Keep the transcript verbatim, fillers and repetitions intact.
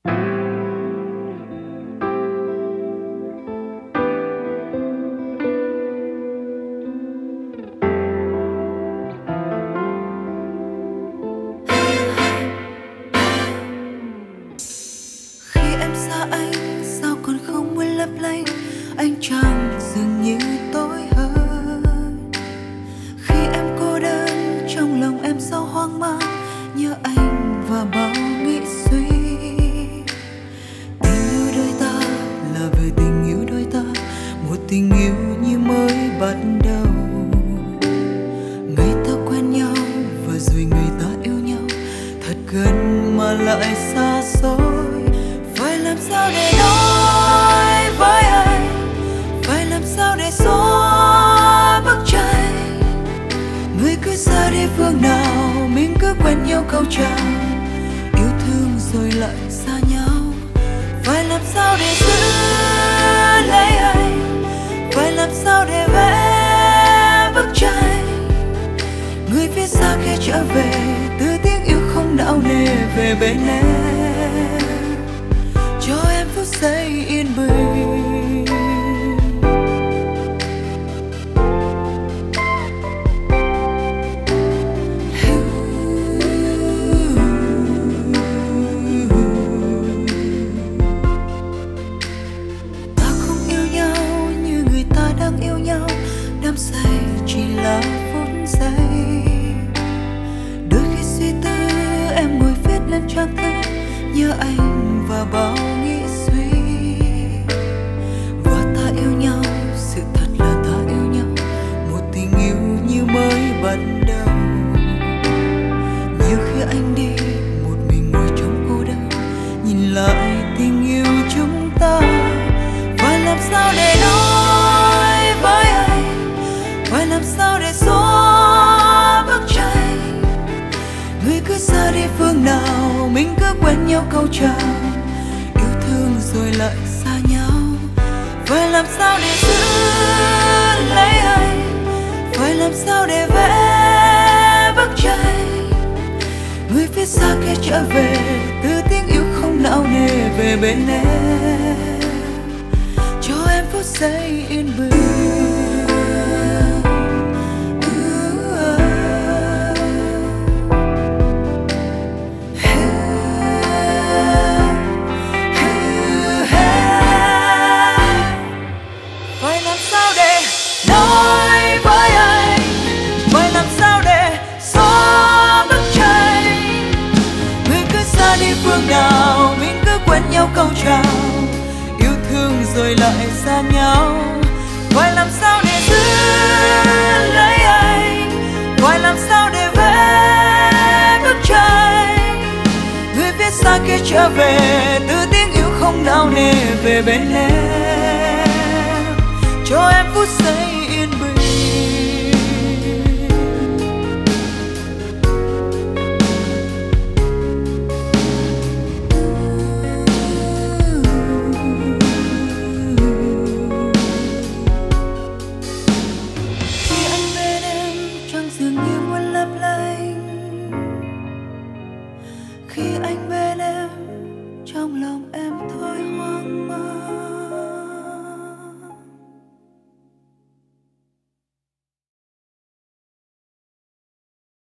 Xa anh sao còn không muốn lấp lánh, anh chẳng dường như tối hơn. Khi em cô đơn trong lòng em sao hoang mang, nhớ anh và bao nghĩ suy. Tình yêu đôi ta là về tình yêu đôi ta, một tình yêu như mới bắt đầu. Ngày ta quen nhau và rồi ngày ta yêu nhau, thật gần mà lại xa xôi. Phải làm sao để nói với anh, phải làm sao để xóa bức tranh. Người cứ ra đi phương nào, mình cứ quen nhau câu chào, yêu thương rồi lại xa nhau. Phải làm sao để giữ lấy anh, phải làm sao để vẽ bức tranh. Người phía xa kia trở về, từ tiếng yêu không não nề về bên em, cho em phút giây yên bình. Ta không yêu nhau như người ta đang yêu nhau, đắm say chỉ là phút giây. Đôi khi suy tư em ngồi viết lên trang thư, nhớ anh và bao nghĩ suy. Và ta yêu nhau, sự thật là ta yêu nhau, một tình yêu như mới bắt đầu. Nhiều khi anh đi một mình ngồi trong cô đơn, nhìn lại tình yêu chúng ta. Phải làm sao để nói với anh, phải làm sao để xóa bức tranh. Người cứ ra đi phương nào, mình cứ quen nhau câu chào, yêu thương rồi lại xa nhau. Phải làm sao để giữ lấy anh, phải làm sao để vẽ bức tranh. Người phía xa kia trở về, từ tiếng yêu không não nề về bên em, cho em phút giây yên bình. Phương nào mình cứ quen nhau câu chào, yêu thương rồi lại xa nhau. Phải làm sao để giữ lấy anh, phải làm sao để vẽ bức tranh. Người phía xa kia trở về, từ tiếng yêu không não nề về bên em, cho em phút giây